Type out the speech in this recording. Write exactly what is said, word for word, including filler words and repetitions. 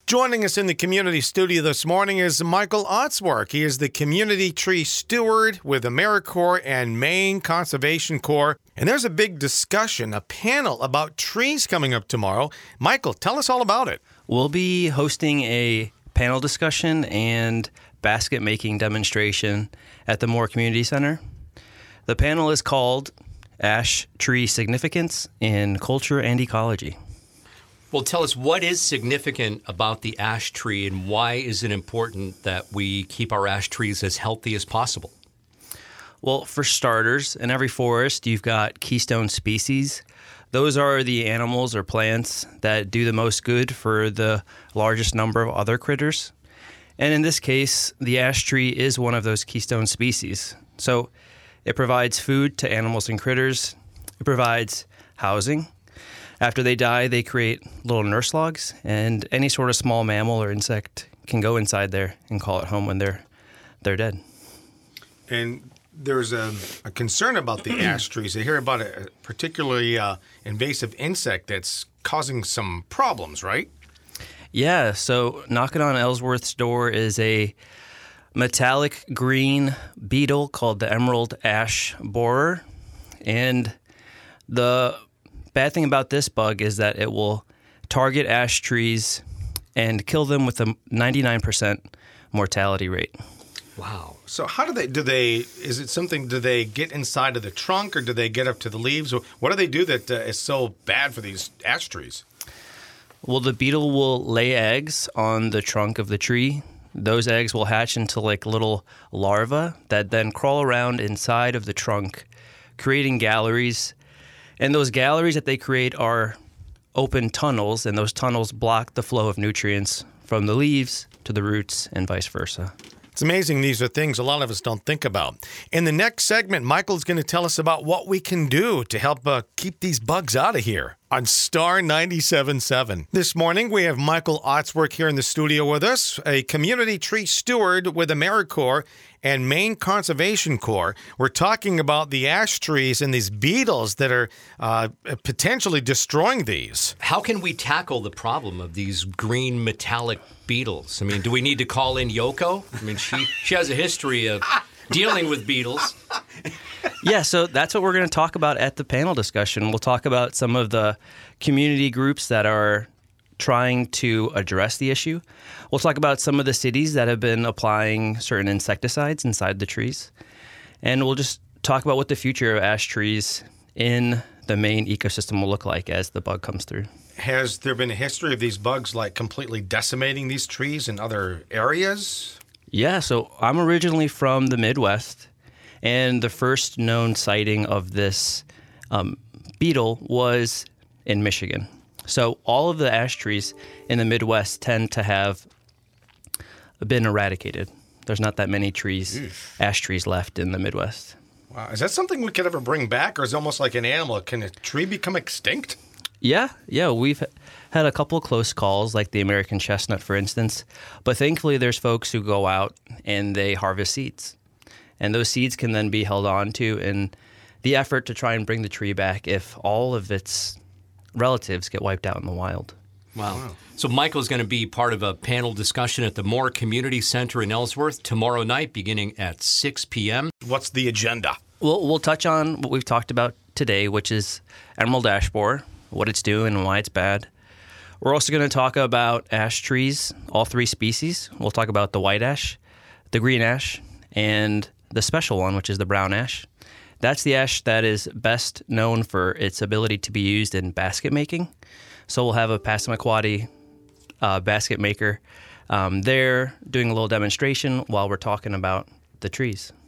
Joining us in the community studio this morning is Michael Otzwark. He is the Community Tree Steward with AmeriCorps and Maine Conservation Corps. And there's a big discussion, a panel about trees coming up tomorrow. Michael, tell us all about it. We'll be hosting a panel discussion and basket making demonstration at the Moore Community Center. The panel is called Ash Tree Significance in Culture and Ecology. Well, tell us, what is significant about the ash tree and why is it important that we keep our ash trees as healthy as possible? Well, for starters, in every forest, you've got keystone species. Those are the animals or plants that do the most good for the largest number of other critters. And in this case, the ash tree is one of those keystone species. So it provides food to animals and critters. It provides housing. After they die, they create little nurse logs, and any sort of small mammal or insect can go inside there and call it home when they're they're dead. And there's a, a concern about the ash trees. I hear about a particularly uh, invasive insect that's causing some problems, right? Yeah, so knocking on Ellsworth's door is a metallic green beetle called the emerald ash borer, and the bad thing about this bug is that it will target ash trees and kill them with a ninety-nine percent mortality rate. Wow. So how do they, do they, is it something, do they get inside of the trunk or do they get up to the leaves? What do they do that uh, is so bad for these ash trees? Well, the beetle will lay eggs on the trunk of the tree. Those eggs will hatch into like little larvae that then crawl around inside of the trunk, creating galleries. And those galleries that they create are open tunnels, and those tunnels block the flow of nutrients from the leaves to the roots and vice versa. It's amazing. These are things a lot of us don't think about. In the next segment, Michael's going to tell us about what we can do to help uh, keep these bugs out of here on Star ninety-seven point seven. This morning, we have Michael Otzwark here in the studio with us, a community tree steward with AmeriCorps and Maine Conservation Corps. We're talking about the ash trees and these beetles that are uh, potentially destroying these. How can we tackle the problem of these green metallic beetles? I mean, do we need to call in Yoko? I mean, she, she has a history of dealing with beetles. Yeah, so that's what we're going to talk about at the panel discussion. We'll talk about some of the community groups that are trying to address the issue. We'll talk about some of the cities that have been applying certain insecticides inside the trees. And we'll just talk about what the future of ash trees in the Maine ecosystem will look like as the bug comes through. Has there been a history of these bugs like completely decimating these trees in other areas? Yeah, so I'm originally from the Midwest, and the first known sighting of this um, beetle was in Michigan. So all of the ash trees in the Midwest tend to have been eradicated. There's not that many trees, Oof. ash trees left in the Midwest. Wow. Is that something we could ever bring back, or is it almost like an animal? Can a tree become extinct? Yeah, yeah. We've had a couple close calls, like the American chestnut, for instance. But thankfully, there's folks who go out and they harvest seeds. And those seeds can then be held on to in the effort to try and bring the tree back if all of its relatives get wiped out in the wild. Wow. wow. So Michael's going to be part of a panel discussion at the Moore Community Center in Ellsworth tomorrow night beginning at six p.m. What's the agenda? We'll, we'll touch on what we've talked about today, which is emerald ash borer, what it's doing and why it's bad. We're also going to talk about ash trees, all three species. We'll talk about the white ash, the green ash, and the special one, which is the brown ash. That's the ash that is best known for its ability to be used in basket making. So we'll have a Passamaquoddy uh, basket maker um, there doing a little demonstration while we're talking about the trees.